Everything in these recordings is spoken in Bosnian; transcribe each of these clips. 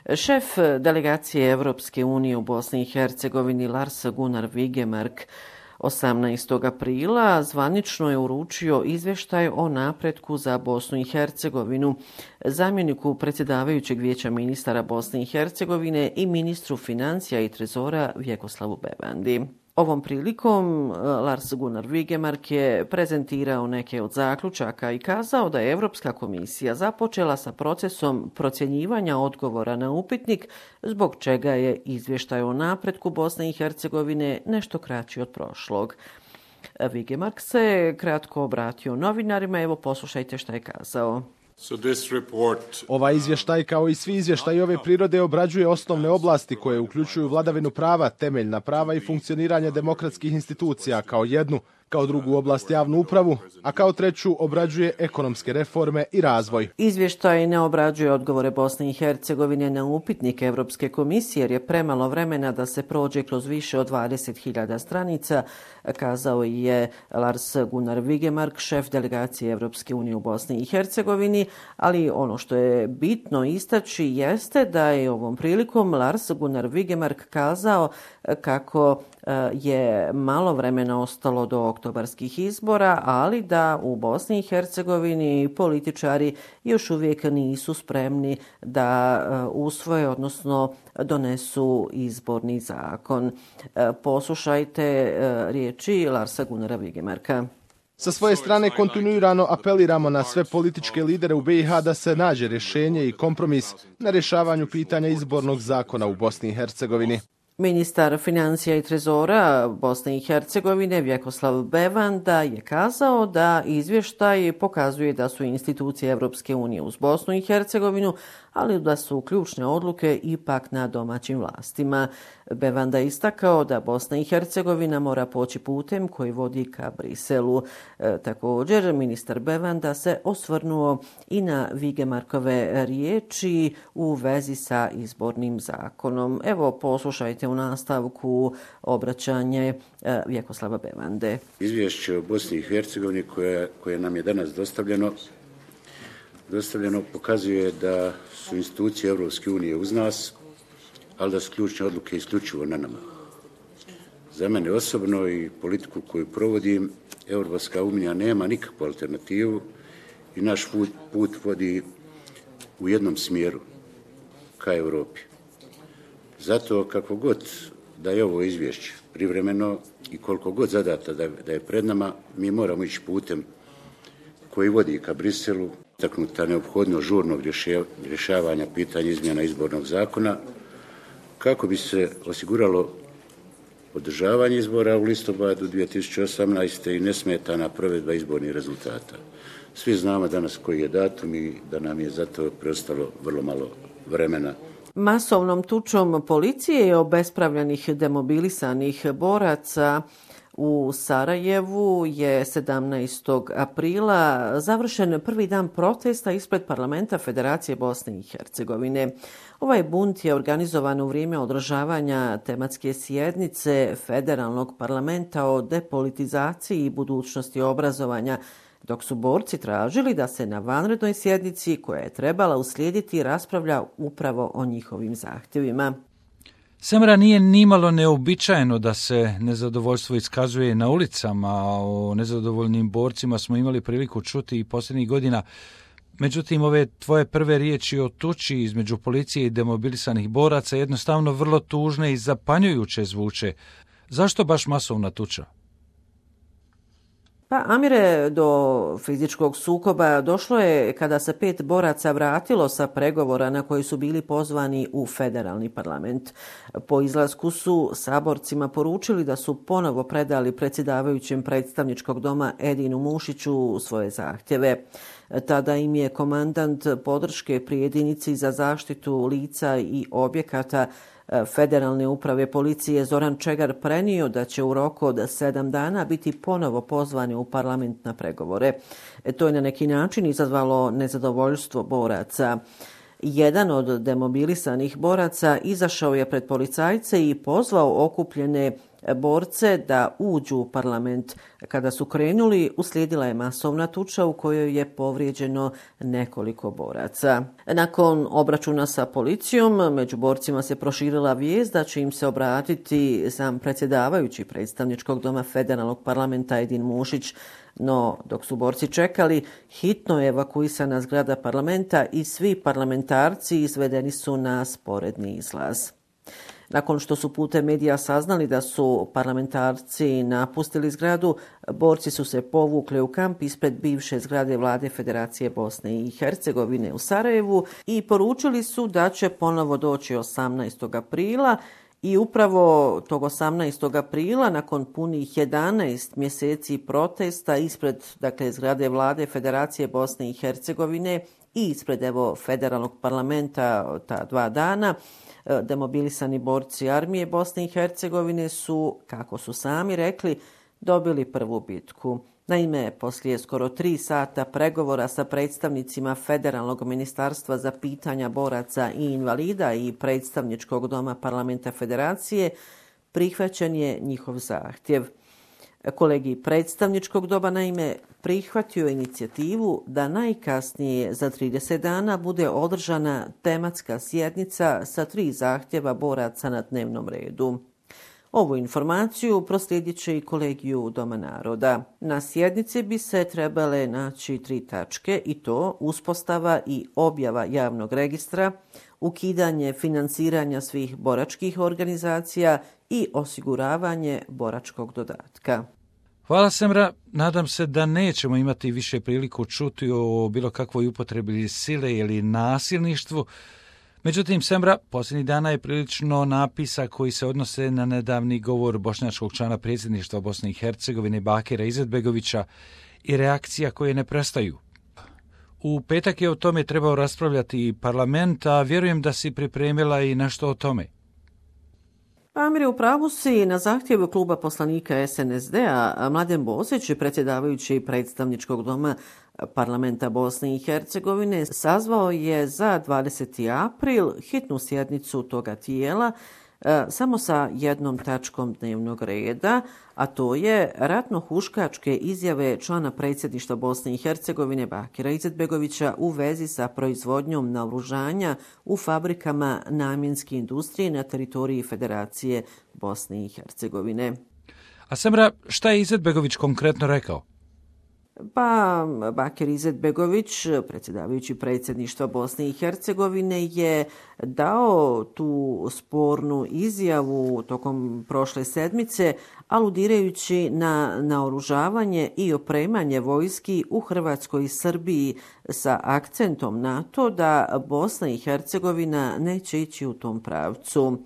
Šef delegacije Europske unije u Bosni i Hercegovini Lars Gunnar Vigemark 18. aprila zvanično je uručio izvještaj o napretku za Bosnu i Hercegovinu zamjeniku predsjedavajućeg vijeća ministara Bosne i Hercegovine i ministru financija i trezora Vjekoslavu Bevandi. Ovom prilikom Lars Gunnar Vigemark je prezentirao neke od zaključaka i kazao da je Europska komisija započela sa procesom procjenjivanja odgovora na upitnik, zbog čega je izvještaj o napretku Bosne i Hercegovine nešto kraći od prošlog. Vigemark se kratko obratio novinarima, evo poslušajte šta je kazao. Ovaj izvještaj, kao i svi izvještaji ove prirode, obrađuje osnovne oblasti koje uključuju vladavinu prava, temeljna prava i funkcioniranje demokratskih institucija kao jednu, kao drugu oblast javnu upravu, a kao treću obrađuje ekonomske reforme i razvoj. Izvještaj ne obrađuje odgovore Bosne i Hercegovine na upitnik Europske komisije jer je premalo vremena da se prođe kroz više od 20.000 stranica, kazao je Lars Gunnar Vigemark, šef delegacije Europske unije u Bosni i Hercegovini, ali ono što je bitno istaći jeste da je ovom prilikom Lars Gunnar Vigemark kazao kako je malo vremena ostalo do oktobarskih izbora, ali da u Bosni i Hercegovini političari još uvijek nisu spremni da usvoje, odnosno donesu izborni zakon. Poslušajte riječi Larsa Gunnara Vigemarka. Sa svoje strane kontinuirano apeliramo na sve političke lidere u BiH da se nađe rješenje i kompromis na rješavanju pitanja izbornog zakona u Bosni i Hercegovini. Ministar financija i trezora Bosne i Hercegovine Vjekoslav Bevanda je kazao da izvještaj pokazuje da su institucije Europske unije uz Bosnu i Hercegovinu, ali da su ključne odluke ipak na domaćim vlastima. Bevanda je istakao da Bosna i Hercegovina mora poći putem koji vodi ka Briselu. Također, ministar Bevanda se osvrnuo i na Vigemarkove riječi u vezi sa izbornim zakonom. Evo, poslušajte u nastavku obraćanje Vjekoslava Bevande. Izvješće o Bosni i Hercegovini koje nam je danas dostavljeno pokazuje da su institucije Europske unije uz nas, ali da su ključne odluke isključivo na nama. Za mene osobno i politiku koju provodim, Europska unija nema nikakvu alternativu i naš put vodi u jednom smjeru, ka Europi. Zato kako god da je ovo izvješće privremeno i koliko god zadata da je pred nama, mi moramo ići putem koji vodi ka Briselu, istaknuta neophodnost žurnog rješavanja pitanja izmjena izbornog zakona kako bi se osiguralo održavanje izbora u listopadu 2018. i nesmetana provedba izbornih rezultata. Svi znamo danas koji je datum i da nam je zato preostalo vrlo malo vremena. Masovnom tučom policije i obespravljenih demobilisanih boraca u Sarajevu je 17. aprila završen prvi dan protesta ispred parlamenta Federacije Bosne i Hercegovine. Ovaj bunt je organizovan u vrijeme održavanja tematske sjednice Federalnog parlamenta o depolitizaciji i budućnosti obrazovanja, dok su borci tražili da se na vanrednoj sjednici koja je trebala uslijediti raspravlja upravo o njihovim zahtjevima. Semra nije nimalo neobičajeno da se nezadovoljstvo iskazuje na ulicama, a o nezadovoljnim borcima smo imali priliku čuti i posljednjih godina. Međutim, ove tvoje prve riječi o tuči između policije i demobilisanih boraca jednostavno vrlo tužne i zapanjujuće zvuče. Zašto baš masovna tuča? Pa, Amire, do fizičkog sukoba došlo je kada se 5 boraca vratilo sa pregovora na koji su bili pozvani u federalni parlament. Po izlasku su saborcima poručili da su ponovo predali predsjedavajućem predstavničkog doma Edinu Mušiću svoje zahtjeve. Tada im je komandant podrške pri jedinici za zaštitu lica i objekata Federalne uprave policije Zoran Čegar prenio da će u roku od 7 dana biti ponovo pozvani u parlament na pregovore. To je na neki način izazvalo nezadovoljstvo boraca. Jedan od demobilisanih boraca izašao je pred policajce i pozvao okupljene borce da uđu u parlament. Kada su krenuli, uslijedila je masovna tuča u kojoj je povrijeđeno nekoliko boraca. Nakon obračuna sa policijom, među borcima se proširila vijest da će im se obratiti sam predsjedavajući predstavničkog doma federalnog parlamenta Edin Mušić, no dok su borci čekali, hitno je evakuisana zgrada parlamenta i svi parlamentarci izvedeni su na sporedni izlaz. Nakon što su putem medija saznali da su parlamentarci napustili zgradu, borci su se povukli u kamp ispred bivše zgrade vlade Federacije Bosne i Hercegovine u Sarajevu i poručili su da će ponovo doći 18. aprila i upravo tog 18. aprila, nakon punih 11 mjeseci protesta ispred zgrade vlade Federacije Bosne i Hercegovine i ispred federalnog parlamenta ta 2 dana, demobilisani borci armije Bosne i Hercegovine su, kako su sami rekli, dobili prvu bitku. Naime, poslije skoro 3 sata pregovora sa predstavnicima Federalnog ministarstva za pitanja boraca i invalida i predstavničkog doma parlamenta Federacije, prihvaćen je njihov zahtjev. Kolegij predstavničkog doma naime prihvatio inicijativu da najkasnije za 30 dana bude održana tematska sjednica sa 3 zahtjeva boraca na dnevnom redu. Ovu informaciju proslijedit će i kolegiju Doma naroda. Na sjednici bi se trebale naći 3 tačke i to uspostava i objava javnog registra, ukidanje financiranja svih boračkih organizacija i osiguravanje boračkog dodatka. Hvala Semra, nadam se da nećemo imati više priliku čuti o bilo kakvoj upotrebi sile ili nasilništvu. Međutim, Semra, posljednjih dana je prilično napisa koji se odnose na nedavni govor bošnjačkog člana predsjedništva Bosne i Hercegovine Bakira Izetbegovića i reakcija koje ne prestaju. U petak je o tome trebao raspravljati i parlament, a vjerujem da si pripremila i nešto o tome. Amire, u pravu si. Na zahtjev kluba poslanika SNSD-a Mladen Bosić, predsjedavajući predstavničkog doma parlamenta Bosne i Hercegovine, sazvao je za 20. april hitnu sjednicu toga tijela samo sa jednom tačkom dnevnog reda, a to je ratno-huškačke izjave člana predsjedništva Bosne i Hercegovine Bakira Izetbegovića u vezi sa proizvodnjom naoružanja u fabrikama namjenske industrije na teritoriji Federacije Bosne i Hercegovine. A Semra, šta je Izetbegović konkretno rekao? Pa, Bakir Izetbegović, predsjedavajući predsjedništva Bosne i Hercegovine, je dao tu spornu izjavu tokom prošle sedmice, aludirajući na naoružavanje i opremanje vojski u Hrvatskoj i Srbiji sa akcentom na to da Bosna i Hercegovina neće ići u tom pravcu.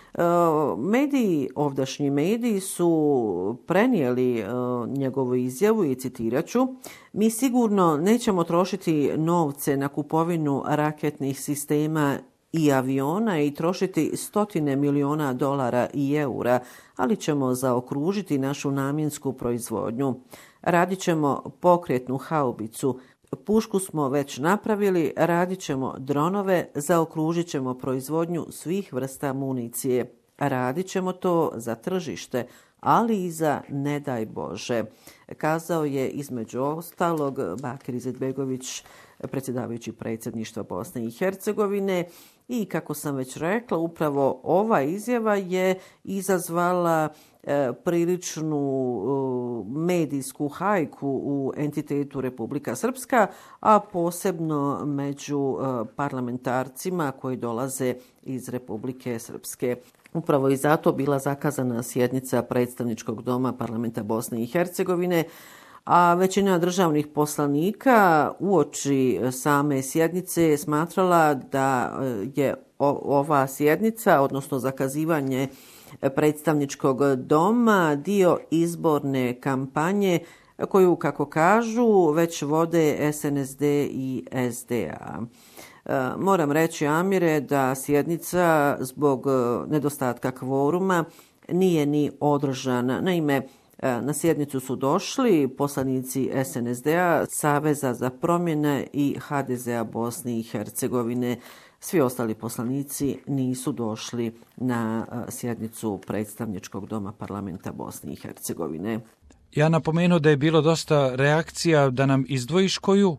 Ovdašnji mediji su prenijeli njegovu izjavu i citirat ću: "Mi sigurno nećemo trošiti novce na kupovinu raketnih sistema i aviona i trošiti $100 miliona i eura, ali ćemo zaokružiti našu namjensku proizvodnju. Radit ćemo pokretnu haubicu, pušku smo već napravili, radit ćemo dronove, zaokružit ćemo proizvodnju svih vrsta municije. Radit ćemo to za tržište, ali i za ne daj Bože", kazao je između ostalog Bakir Izetbegović, predsjedavajući predsjedništva Bosne i Hercegovine. I kako sam već rekla, upravo ova izjava je izazvala priličnu medijsku hajku u entitetu Republika Srpska, a posebno među parlamentarcima koji dolaze iz Republike Srpske. Upravo i zato bila zakazana sjednica predstavničkog doma parlamenta Bosne i Hercegovine, a većina državnih poslanika uoči same sjednice smatrala da je ova sjednica, odnosno zakazivanje predstavničkog doma, dio izborne kampanje koju, kako kažu, već vode SNSD i SDA. Moram reći, Amire, da sjednica zbog nedostatka kvoruma nije ni održana. Naime, na sjednicu su došli poslanici SNSD-a, Saveza za promjene i HDZ-a Bosne i Hercegovine. Svi ostali poslanici nisu došli na sjednicu predstavničkog doma parlamenta Bosne i Hercegovine. Ja napomenuo da je bilo dosta reakcija, da nam izdvojiš koju?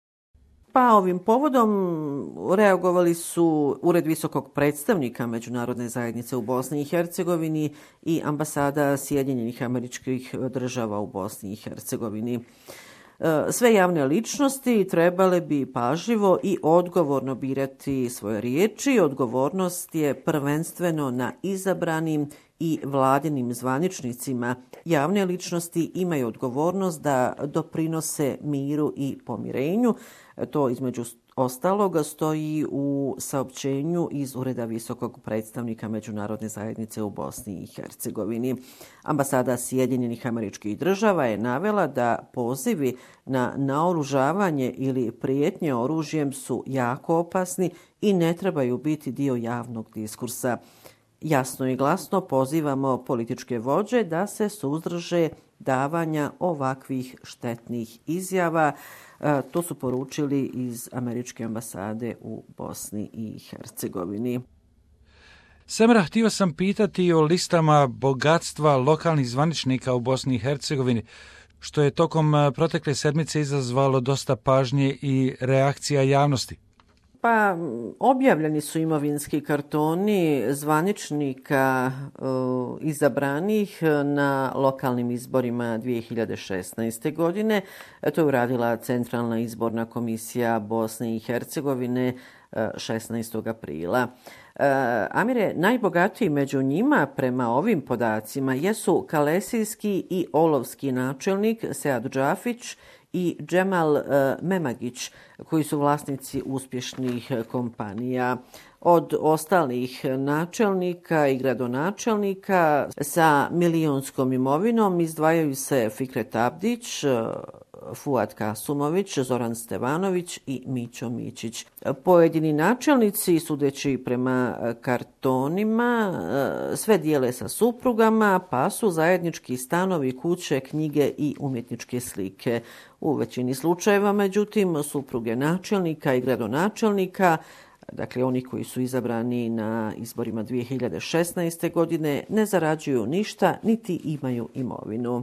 Pa ovim povodom reagovali su Ured visokog predstavnika Međunarodne zajednice u Bosni i Hercegovini i ambasada Sjedinjenih Američkih Država u Bosni i Hercegovini. Sve javne ličnosti trebale bi pažljivo i odgovorno birati svoje riječi. Odgovornost je prvenstveno na izabranim i vladinim zvaničnicima. Javne ličnosti imaju odgovornost da doprinose miru i pomirenju. To između ostaloga stoji u saopćenju iz Ureda visokog predstavnika Međunarodne zajednice u Bosni i Hercegovini. Ambasada Sjedinjenih Američkih Država je navela da pozivi na naoružavanje ili prijetnje oružjem su jako opasni i ne trebaju biti dio javnog diskursa. Jasno i glasno pozivamo političke vođe da se suzdrže davanja ovakvih štetnih izjava. To su poručili iz Američke ambasade u Bosni i Hercegovini. Semra, htio sam pitati o listama bogatstva lokalnih zvaničnika u Bosni i Hercegovini, što je tokom protekle sedmice izazvalo dosta pažnje i reakcija javnosti. Pa, objavljeni su imovinski kartoni zvaničnika izabranih na lokalnim izborima 2016. godine. To je uradila Centralna izborna komisija Bosne i Hercegovine 16. aprila. Amire, najbogatiji među njima prema ovim podacima jesu kalesijski i olovski načelnik Sead Džafić i Džemal Memagić, koji su vlasnici uspješnih kompanija. Od ostalih načelnika i gradonačelnika sa milijunskom imovinom izdvajaju se Fikret Abdić, Fuad Kasumović, Zoran Stevanović i Mićo Mićić. Pojedini načelnici, sudeći prema kartonima, sve dijele sa suprugama, pa su zajednički stanovi, kuće, knjige i umjetničke slike. U većini slučajeva, međutim, supruge načelnika i gradonačelnika, dakle oni koji su izabrani na izborima 2016. godine, ne zarađuju ništa niti imaju imovinu.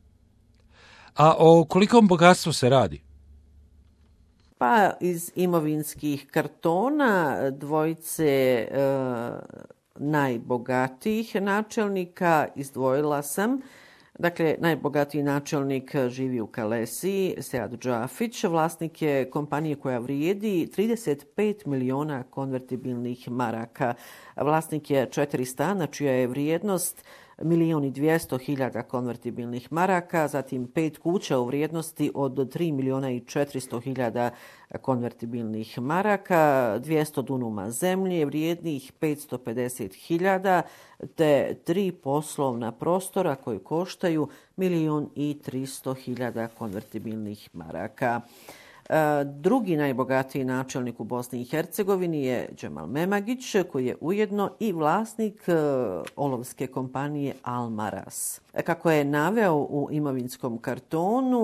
A o kolikom bogatstvu se radi? Pa iz imovinskih kartona dvojice najbogatijih načelnika izdvojila sam. Dakle, najbogatiji načelnik živi u Kalesiji, Sead Džafić, vlasnik je kompanije koja vrijedi 35 miliona konvertibilnih maraka. Vlasnik je 4 stana čija je vrijednost 1.200.000 konvertibilnih maraka, zatim 5 kuća u vrijednosti od 3.400.000 konvertibilnih maraka, 200 dunuma zemlje vrijednih 550.000, te 3 poslovna prostora koji koštaju 1.300.000 konvertibilnih maraka. Drugi najbogatiji načelnik u Bosni i Hercegovini je Džemal Memagić, koji je ujedno i vlasnik olovske kompanije Almaras. Kako je naveo u imovinskom kartonu,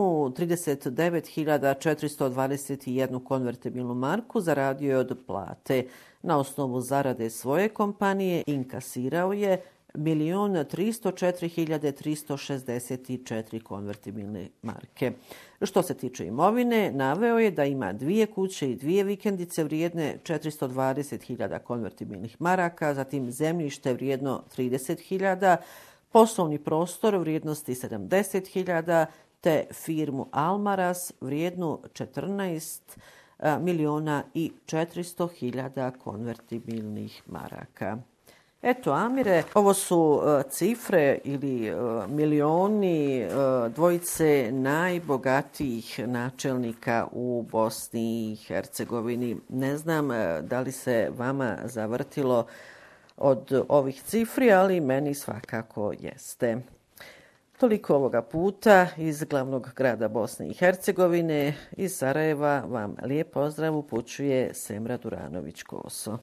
39.421 konvertibilnu marku zaradio je od plate. Na osnovu zarade svoje kompanije inkasirao je 1.304.364 konvertibilne marke. Što se tiče imovine, naveo je da ima 2 kuće i 2 vikendice vrijedne 420.000 konvertibilnih maraka, zatim zemljište vrijedno 30.000, poslovni prostor vrijednosti 70.000, te firmu Almaras vrijednu 14.400.000 konvertibilnih maraka. Eto, Amire, ovo su cifre ili milioni dvojice najbogatijih načelnika u Bosni i Hercegovini. Ne znam da li se vama zavrtilo od ovih cifri, ali meni svakako jeste. Toliko ovoga puta iz glavnog grada Bosne i Hercegovine. Iz Sarajeva vam lijep pozdrav upućuje Semra Duranović-Koso.